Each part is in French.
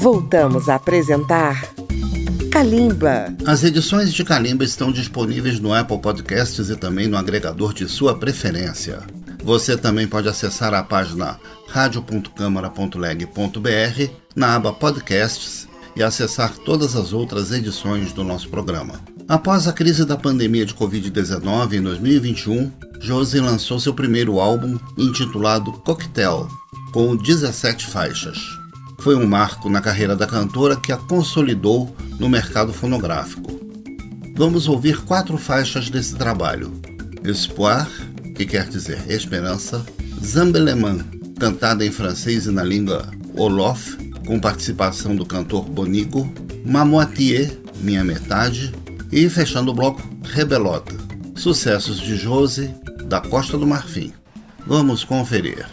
Voltamos a apresentar Kalimba. As edições de Kalimba estão disponíveis no Apple Podcasts e também no agregador de sua preferência. Você também pode acessar a página radio.câmara.leg.br na aba Podcasts e acessar todas as outras edições do nosso programa. Após a crise da pandemia de Covid-19 em 2021, Josie lançou seu primeiro álbum intitulado Cocktail, com 17 faixas. Foi um marco na carreira da cantora que a consolidou no mercado fonográfico. Vamos ouvir 4 faixas desse trabalho: Espoir, que quer dizer esperança; Zambeleman, cantada em francês e na língua wolof, com participação do cantor Bonigo; Ma Moitié, minha metade; e fechando o bloco, Rebelote, sucessos de Josie, da Costa do Marfim. Vamos conferir.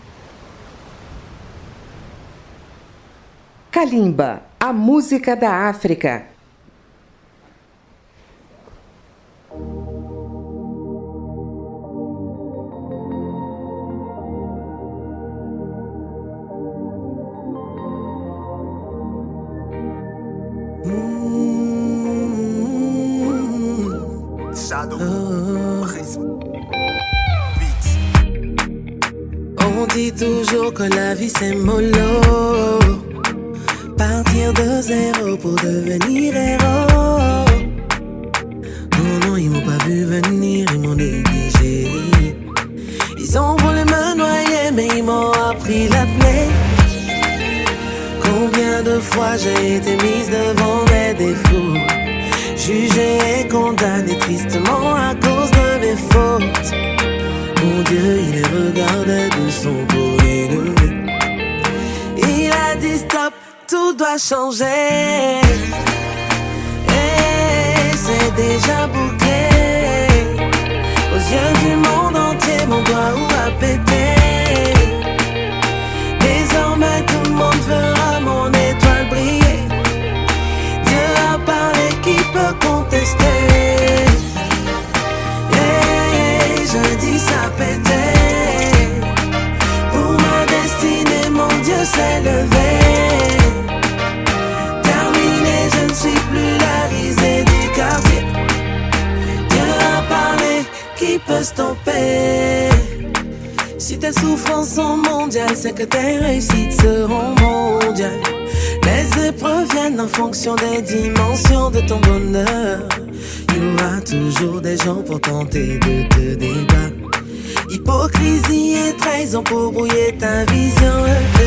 Kalimba, a música da África. On dit toujours que la vie c'est mollo, partir de zéro pour devenir héros. Non, ils m'ont pas vu venir, ils m'ont négligé. Ils ont voulu me noyer, mais ils m'ont appris l'apnée. Combien de fois j'ai été mise devant mes défauts, jugée et condamnée tristement à cause de mes fautes. Mon Dieu, il les regardait de son beau élevé. Il a dit stop, tout doit changer. Et c'est déjà bouclé. Aux yeux du monde entier, mon doigt a pété. Désormais tout le monde verra mon étoile briller. Dieu a parlé, qui peut contester? Et je dis ça pété. Pour ma destinée, mon Dieu s'est levé. Je ne suis plus la risée du quartier. Dieu a parlé, qui peut stopper? Si tes souffrances sont mondiales, c'est que tes réussites seront mondiales. Les épreuves viennent en fonction des dimensions de ton bonheur. Il y aura toujours des gens pour tenter de te débattre. Hypocrisie et trahison pour brouiller ta vision.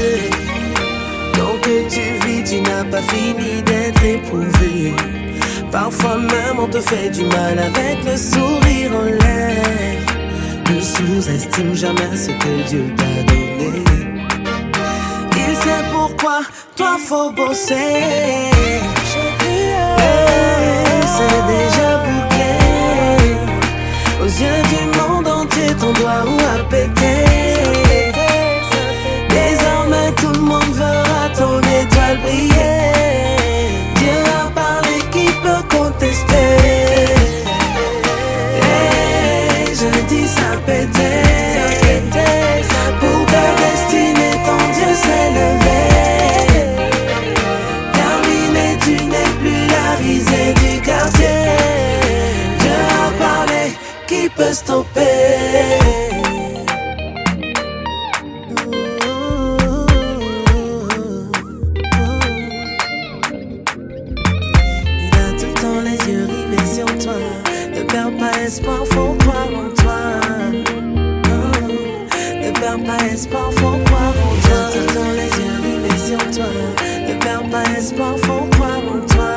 Donc que tu vis, tu n'as pas fini d'être éprouvé. Parfois même on te fait du mal avec le sourire aux lèvres. Ne sous-estime jamais ce que Dieu t'a donné. Il sait pourquoi, toi faut bosser. C'est déjà bouclé. Aux yeux du monde entier, ton doigt a pété. Désormais tout le monde verra ton étoile briller. Dieu a parlé, qui peut contester? Et je dis ça pété. Pour ta destinée, ton Dieu s'est levé. Terminé, tu n'es plus la risée du quartier. Dieu a parlé, qui peut stopper? Espoir, faut croire en toi. Ne perds pas espoir, faut croire en toi. Dans les yeux rivés sur toi. Ne perds pas espoir, faut croire en toi.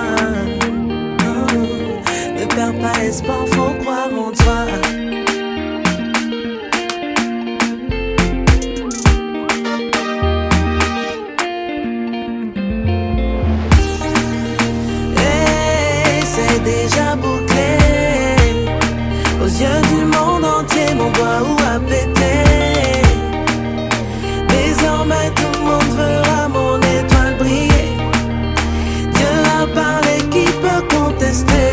Ne perds pas espoir, faut croire en toi. Et c'est déjà bouclé. Aux yeux du monde entier, mon doigt a pété. Désormais tout le monde verra mon étoile briller. Dieu a parlé, qui peut contester?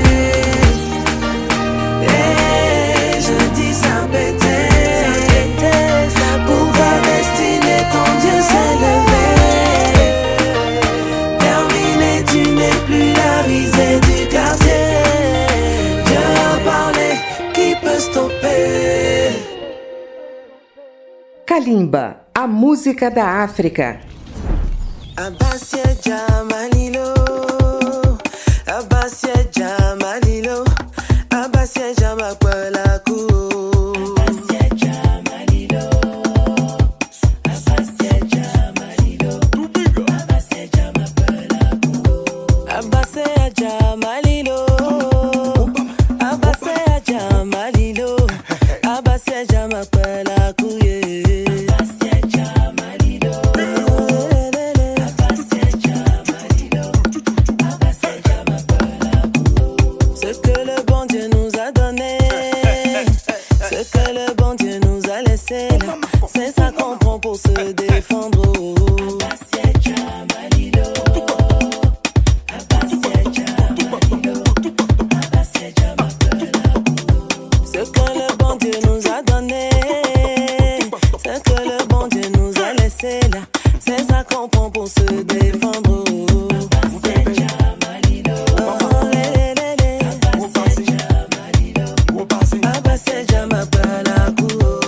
Et je dis ça pété. Pour ta destinée, ton Dieu s'est levé. Kalimba, a música da África. Abasia Jamalilo, Abasia Jamalilo, Abasia Jamakwalaku. Abasia Jamalilo, Abasia Jamalilo, Abasia Jamakwalaku. Abasia Jamalilo, Abasia Jamalilo, Abasia Jamakwalaku. C'est ça qu'on prend pour se défendre. Abasia Jamalilo, Abasia Jamalilo, Abasia Jamakwalaku. Ce que le bon Dieu nous a donné, ce que le bon Dieu nous a laissé là, c'est ça qu'on prend pour se défendre. Abasia Jamalilo, Abasia Jamalilo, Abasia Jamakwalaku.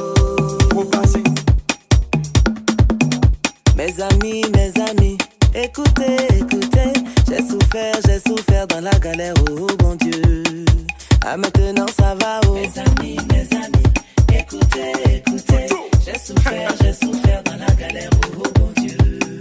Mes amis, écoutez, j'ai souffert dans la galère, oh bon Dieu. Ah maintenant ça va, oh. Mes amis, écoutez, j'ai souffert dans la galère, oh bon Dieu.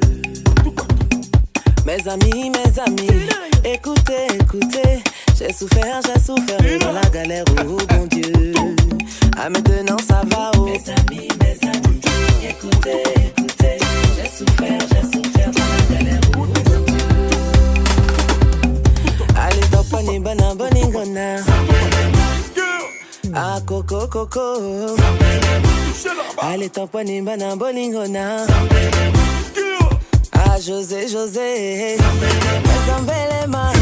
Mes amis, écoutez, j'ai souffert dans la galère, oh bon Dieu. Ah maintenant ça va, oh. Mes amis, écoutez, j'ai souffert dans la galère, oh bon Dieu. Allez topani bana boningona, ah coco. Allez topani bana boningona, ah José. Zambelema.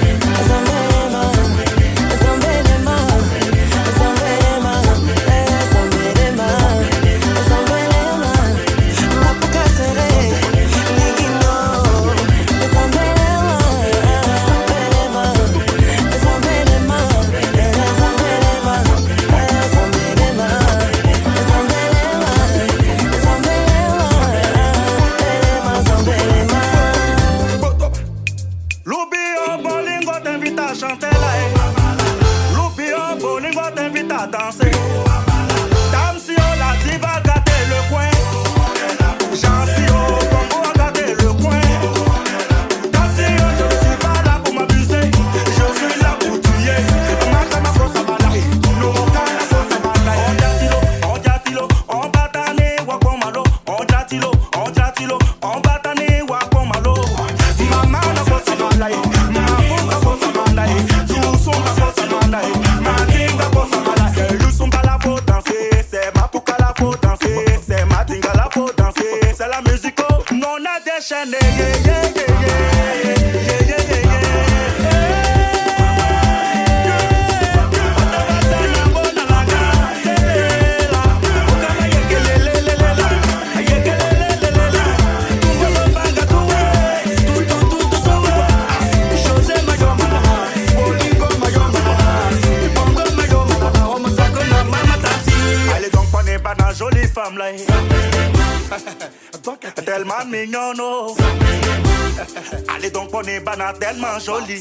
Tellement mignonne, oh. Allez donc prenez banane tellement jolie.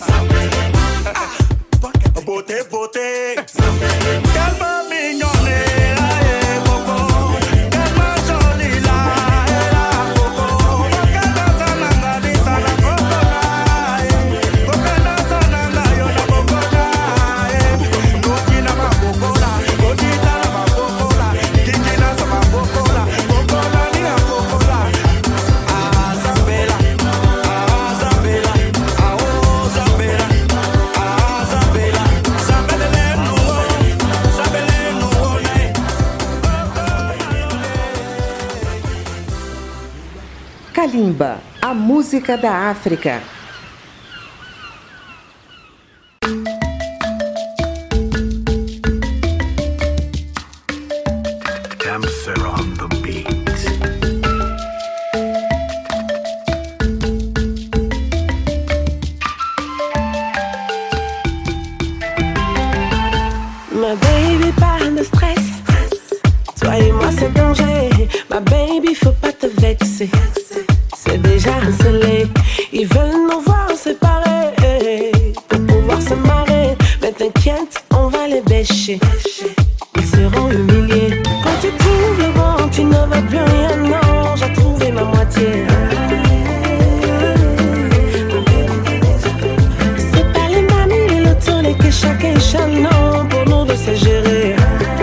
Beauté, tellement mignonne, coco. Tellement jolie là, coco. Kalimba, a música da África. Damser on the beat. Ma baby, pas de stress. Toi et moi, c'est danger. Ma télé. Ils veulent nous voir séparés pour pouvoir se marrer. Mais t'inquiète, on va les bêcher. Ils seront humiliés. Quand tu trouves le bon, tu ne veux plus rien. Non, j'ai trouvé ma moitié. C'est pas les mamies, les lotos, que chacun chanon pour nous de se gérer.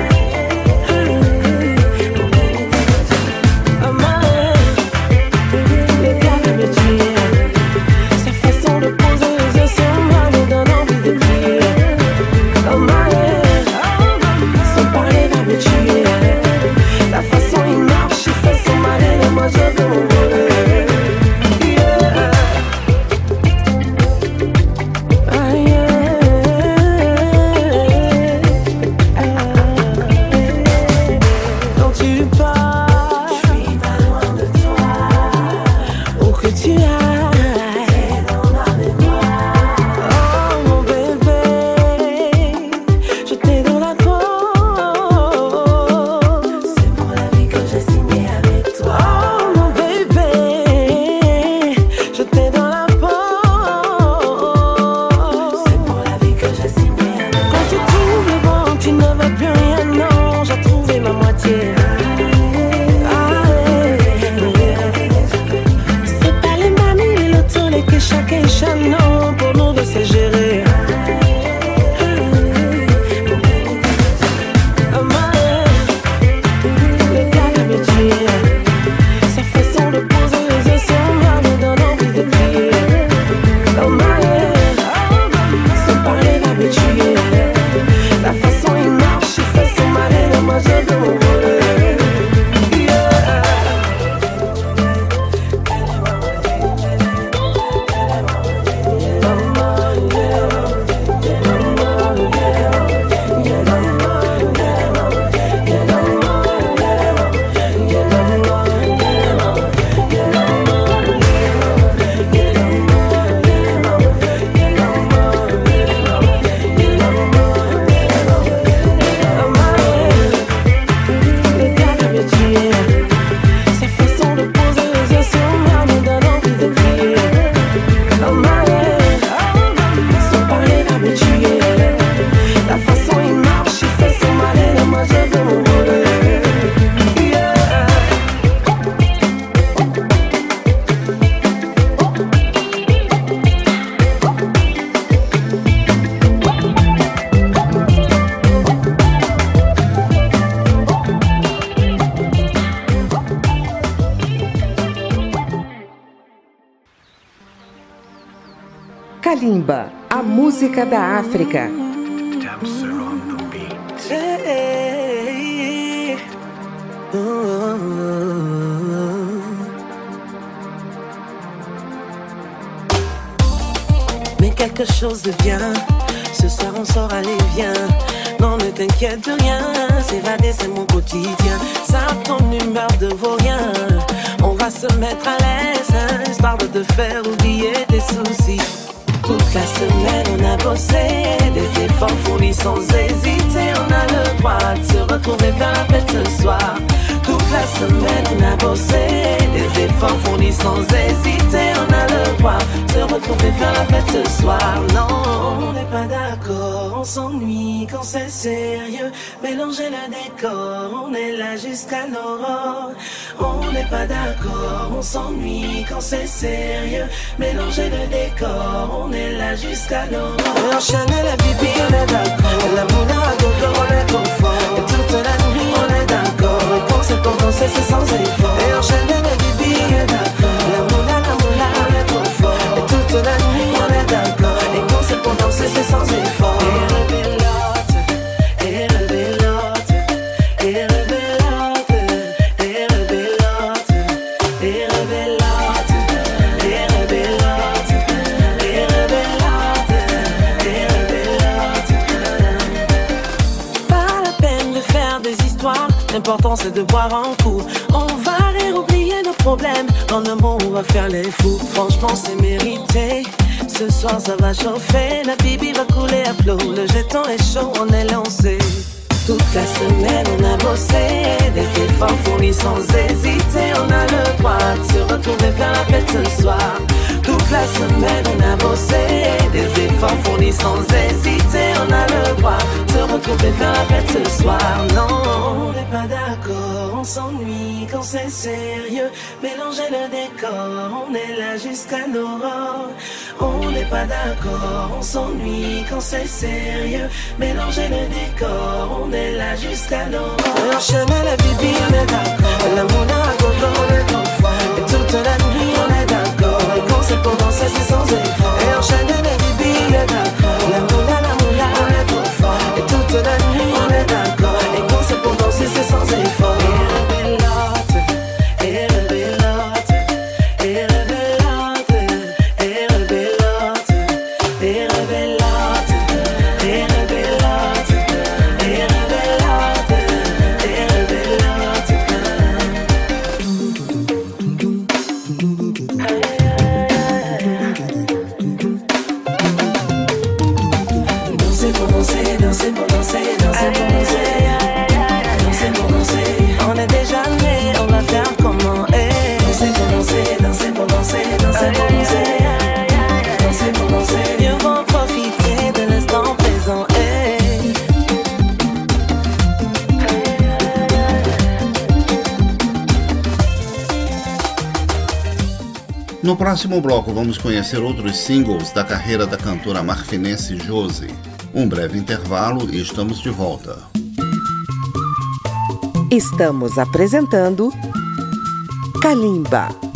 Kalimba, a música da África. Damser on the beat. Hey, Mais quelque chose de bien. Ce soir on sort, allez viens. Non ne t'inquiète de rien. S'évader c'est mon quotidien. Ça ton humeur de vaurien. On va se mettre à l'aise, histoire de te faire oublier tes soucis. Toute la semaine on a bossé, des efforts fournis sans hésiter. On a le droit de se retrouver faire la fête ce soir. Toute la semaine on a bossé, des efforts fournis sans hésiter. On a le droit de se retrouver faire la fête ce soir. Non, on n'est pas d'accord, on s'ennuie quand c'est sérieux. Mélanger le décor, on est là jusqu'à l'aurore. On n'est pas d'accord, on s'ennuie quand c'est sérieux. Mélanger le décor, on est là jusqu'à l'aurore. Enchaîner la bibi, on est d'accord. La moula à gogo, on est confort. Et toute la nuit, on est d'accord. Et quand c'est pour danser, c'est sans effort. Et enchaîner la bibi, on est d'accord. La moula, on est confort. Et toute la nuit, on est d'accord. Et quand c'est pour danser, c'est sans effort. Et rebelote, et rebelote, et rebelote, et rebelote, et rebelote, et rebelote, et rebelote, et rebelote. Pas la peine de faire des histoires, l'important c'est de boire un coup. On va rire, oublier nos problèmes, dans le monde on va faire les fous. Franchement c'est mérité. Ce soir ça va chauffer, la bibi va couler à flot. Le jeton est chaud, on est lancé. Toute la semaine on a bossé, des efforts fournis sans hésiter. On a le droit de se retrouver faire la fête ce soir. Toute la semaine on a bossé, des efforts fournis sans hésiter. On a le droit de se retrouver faire la fête ce soir. Non, on n'est pas d'accord, on s'ennuie quand c'est sérieux. Mélanger le décor, on est là jusqu'à l'aurore. On n'est pas d'accord, on s'ennuie quand c'est sérieux. Mélanger le décor, on est là jusqu'à l'aurore. Enchaîner la bibi, on est d'accord. La mouna à gogo, on est en foi. Et toute la nuit, on est d'accord. Et quand c'est pour danser, c'est sans effort. Et enchaîner la bibi, on est d'accord. La mouna, on est en foi. Et toute la nuit, on est d'accord. Et quand c'est pour danser, c'est sans effort. No próximo bloco vamos conhecer outros singles da carreira da cantora marfinense Josi. Um breve intervalo e estamos de volta. Estamos apresentando Kalimba.